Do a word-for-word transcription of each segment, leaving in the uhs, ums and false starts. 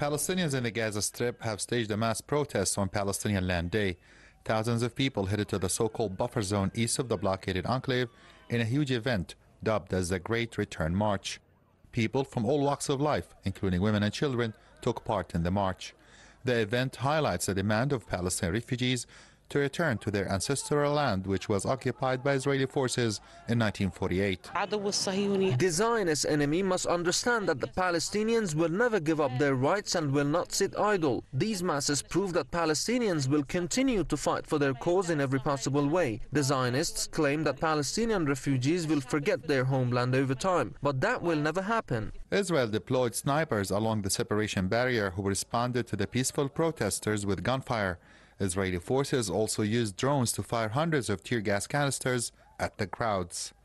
Palestinians in the Gaza Strip have staged a mass protest on Palestinian Land Day. Thousands of people headed to the so-called buffer zone east of the blockaded enclave in a huge event dubbed as the Great Return March. People from all walks of life, including women and children, took part in the march. The event highlights the demand of Palestinian refugees to return to their ancestral land, which was occupied by Israeli forces in nineteen forty-eight. The Zionist enemy must understand that the Palestinians will never give up their rights and will not sit idle. These masses prove that Palestinians will continue to fight for their cause in every possible way. The Zionists claim that Palestinian refugees will forget their homeland over time, but that will never happen. Israel deployed snipers along the separation barrier who responded to the peaceful protesters with gunfire. Israeli forces also used drones to fire hundreds of tear gas canisters at the crowds.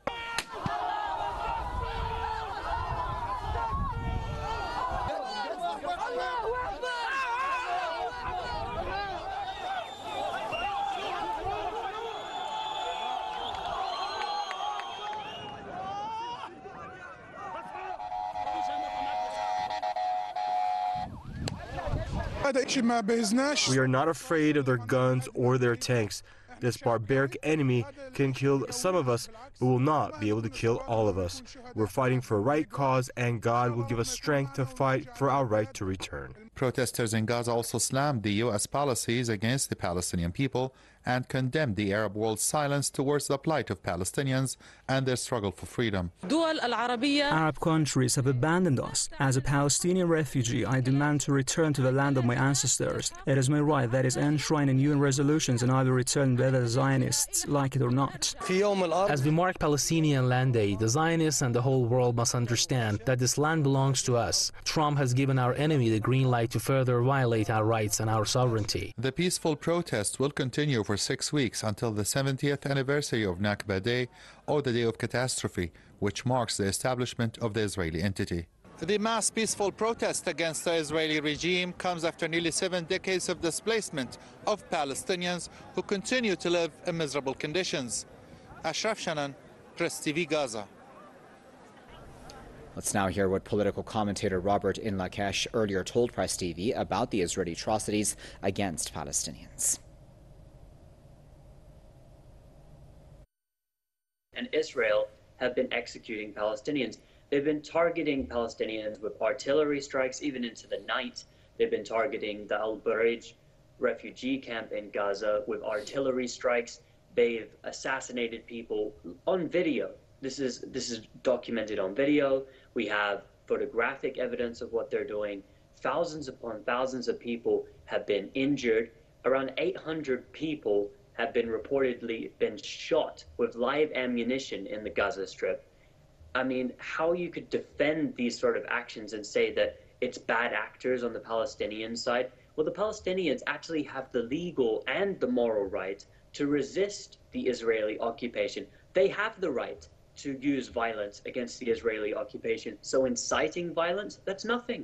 We are not afraid of their guns or their tanks. This barbaric enemy can kill some of us, but will not be able to kill all of us. We're fighting for a right cause, and God will give us strength to fight for our right to return. Protesters in Gaza also slammed the U S policies against the Palestinian people and condemned the Arab world's silence towards the plight of Palestinians and their struggle for freedom. Arab countries have abandoned us. As a Palestinian refugee, I demand to return to the land of my ancestors. It is my right that is enshrined in U N resolutions, and I will return whether the Zionists like it or not. As we mark Palestinian Land Day, the Zionists and the whole world must understand that this land belongs to us. Trump has given our enemy the green light to further violate our rights and our sovereignty. The peaceful protest will continue for six weeks until the seventieth anniversary of Nakba Day, or the Day of Catastrophe, which marks the establishment of the Israeli entity. The mass peaceful protest against the Israeli regime comes after nearly seven decades of displacement of Palestinians who continue to live in miserable conditions. Ashraf Shanan, Press T V, Gaza. Let's now hear what political commentator Robert Inlakesh earlier told Press T V about the Israeli atrocities against Palestinians. And Israel have been executing Palestinians. They've been targeting Palestinians with artillery strikes even into the night. They've been targeting the Al-Barij refugee camp in Gaza with artillery strikes. They've assassinated people on video. This is this is documented on video. We have photographic evidence of what they're doing. Thousands upon thousands of people have been injured. Around eight hundred people have been reportedly been shot with live ammunition in the Gaza Strip. I mean, how you could defend these sort of actions and say that it's bad actors on the Palestinian side? Well, the Palestinians actually have the legal and the moral right to resist the Israeli occupation. They have the right to use violence against the Israeli occupation. So inciting violence, that's nothing.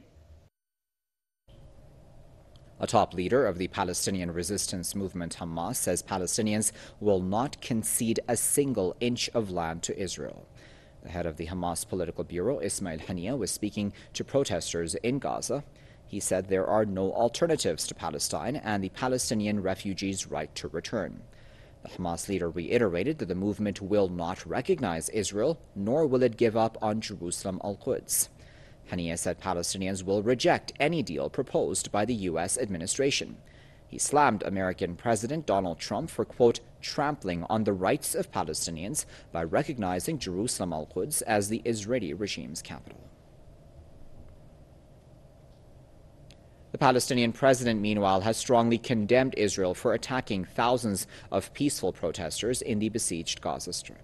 A top leader of the Palestinian resistance movement Hamas says Palestinians will not concede a single inch of land to Israel. The head of the Hamas political bureau, Ismail Haniyeh, was speaking to protesters in Gaza. He said there are no alternatives to Palestine and the Palestinian refugees' right to return. The Hamas leader reiterated that the movement will not recognize Israel, nor will it give up on Jerusalem al-Quds. Haniyeh said Palestinians will reject any deal proposed by the U S administration. He slammed American President Donald Trump for, quote, trampling on the rights of Palestinians by recognizing Jerusalem al-Quds as the Israeli regime's capital. The Palestinian president, meanwhile, has strongly condemned Israel for attacking thousands of peaceful protesters in the besieged Gaza Strip.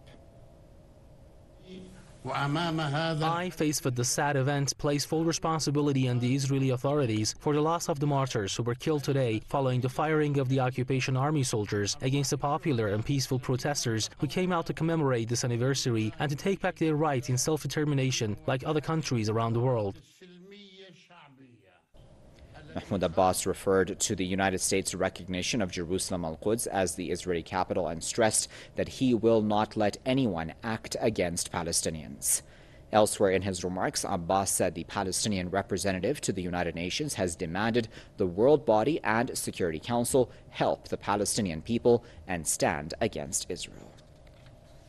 I, faced with the sad event, place full responsibility on the Israeli authorities for the loss of the martyrs who were killed today following the firing of the occupation army soldiers against the popular and peaceful protesters who came out to commemorate this anniversary and to take back their right in self-determination like other countries around the world. Mahmoud Abbas referred to the United States' recognition of Jerusalem al-Quds as the Israeli capital and stressed that he will not let anyone act against Palestinians. Elsewhere in his remarks, Abbas said the Palestinian representative to the United Nations has demanded the World Body and Security Council help the Palestinian people and stand against Israel.